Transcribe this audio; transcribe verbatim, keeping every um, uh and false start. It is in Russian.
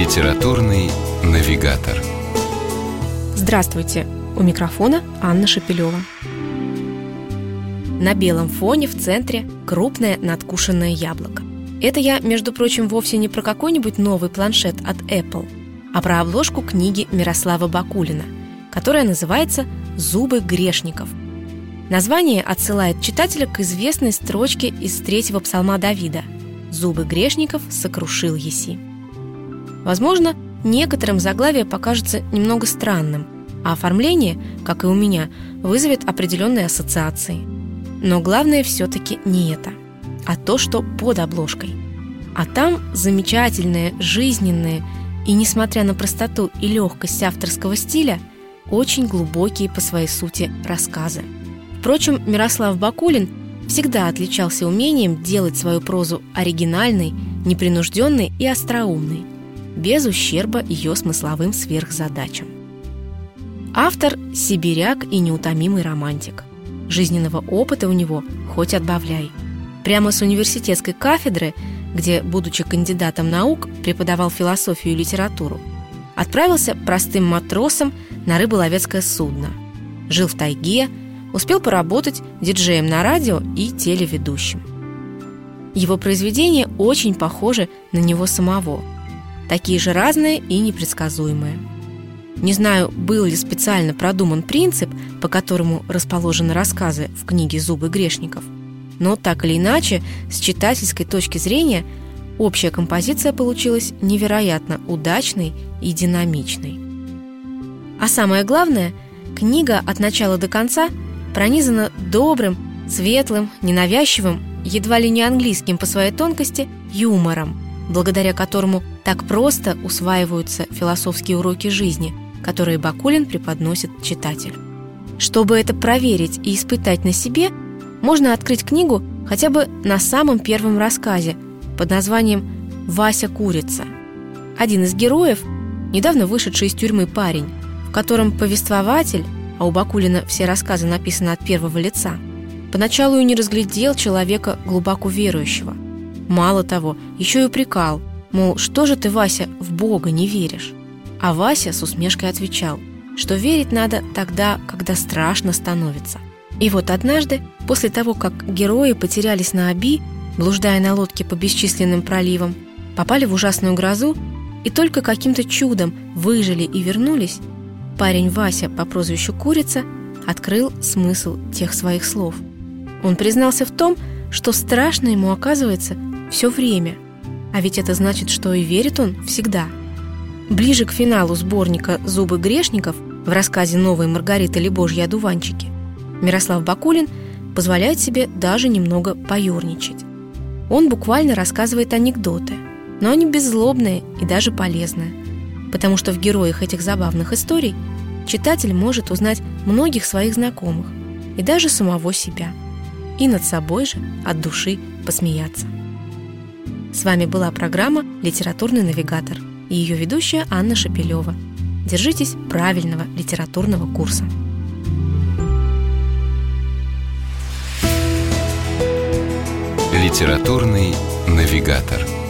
Литературный навигатор. Здравствуйте! У микрофона Анна Шапилева. На белом фоне в центре крупное надкушенное яблоко. Это я, между прочим, вовсе не про какой-нибудь новый планшет от Apple, а про обложку книги Мирослава Бакулина, которая называется «Зубы грешников». Название отсылает читателя к известной строчке из третьего псалма Давида: «Зубы грешников сокрушил еси». Возможно, некоторым заглавие покажется немного странным, а оформление, как и у меня, вызовет определенные ассоциации. Но главное все-таки не это, а то, что под обложкой. А там замечательные, жизненные и, несмотря на простоту и легкость авторского стиля, очень глубокие по своей сути рассказы. Впрочем, Мирослав Бакулин всегда отличался умением делать свою прозу оригинальной, непринужденной и остроумной, без ущерба ее смысловым сверхзадачам. Автор – сибиряк и неутомимый романтик. Жизненного опыта у него хоть отбавляй. Прямо с университетской кафедры, где, будучи кандидатом наук, преподавал философию и литературу, отправился простым матросом на рыболовецкое судно. Жил в тайге, успел поработать диджеем на радио и телеведущим. Его произведения очень похожи на него самого, такие же разные и непредсказуемые. Не знаю, был ли специально продуман принцип, по которому расположены рассказы в книге «Зубы грешников», но так или иначе, с читательской точки зрения, общая композиция получилась невероятно удачной и динамичной. А самое главное, книга от начала до конца пронизана добрым, светлым, ненавязчивым, едва ли не английским по своей тонкости, юмором, благодаря которому так просто усваиваются философские уроки жизни, которые Бакулин преподносит читателю. Чтобы это проверить и испытать на себе, можно открыть книгу хотя бы на самом первом рассказе под названием «Вася Курица». Один из героев – недавно вышедший из тюрьмы парень, в котором повествователь, а у Бакулина все рассказы написаны от первого лица, поначалу и не разглядел человека глубоко верующего. Мало того, еще и упрекал, мол, что же ты, Вася, в Бога не веришь? А Вася с усмешкой отвечал, что верить надо тогда, когда страшно становится. И вот однажды, после того, как герои потерялись на Оби, блуждая на лодке по бесчисленным проливам, попали в ужасную грозу и только каким-то чудом выжили и вернулись, парень Вася по прозвищу Курица открыл смысл тех своих слов. Он признался в том, что страшно ему, оказывается, все время, а ведь это значит, что и верит он всегда. Ближе к финалу сборника «Зубы грешников» в рассказе «Новой Маргариты или Божьи одуванчики» Мирослав Бакулин позволяет себе даже немного поюрничать. Он буквально рассказывает анекдоты, но они беззлобные и даже полезные, потому что в героях этих забавных историй читатель может узнать многих своих знакомых и даже самого себя, и над собой же от души посмеяться. С вами была программа «Литературный навигатор» и ее ведущая Анна Шапилева. Держитесь правильного литературного курса. Литературный навигатор.